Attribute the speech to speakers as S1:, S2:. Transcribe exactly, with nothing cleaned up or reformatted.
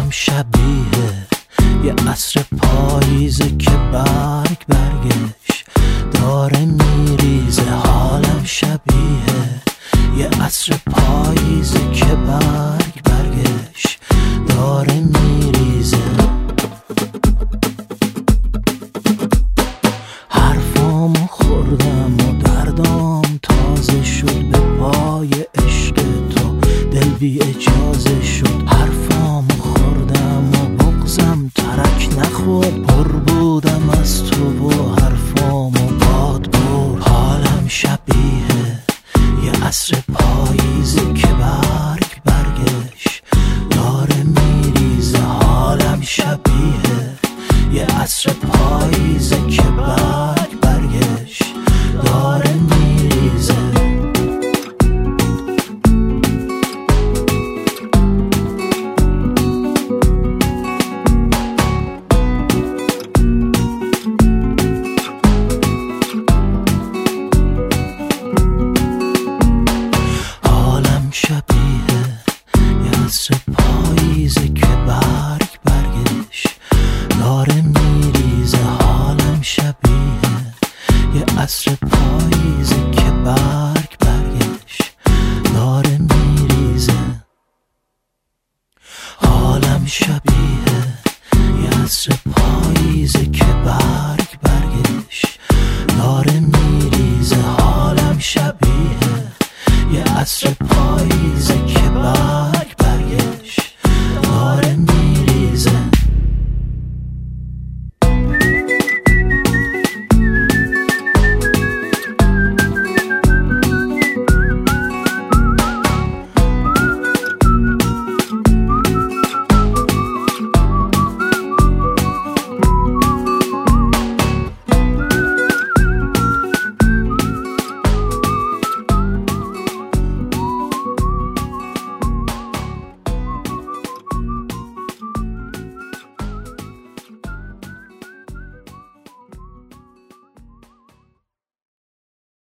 S1: حالم شبیه یه عصر پاییزه که برگ برگش داره میریزه. حالم شبیه یه عصر پاییزه که برگ برگش داره میریزه. حرفامو خوردم و دردام تازه شد به پای عشق تو، دل بی اجازه شد. حرفامو خوردم و بغزم ترک نخورد، پر بودم از تو و حرفامو باد برد. حالم شبیه یه عصر پاییزه که برگ برگش داره میریزه. حالم شبیه یه عصر پاییزه که برگ برگش داره میریزه. حالم شبیه یه عصر پاییزه که برگ برگش داره میریزه. حالم شبیه یه عصر پاییزه که برگ برگش داره میریزه. حالم شبیه یه عصر پاییزه که برگ برگش داره میریزه. حالم شبیه یه عصر پاییزه که برگ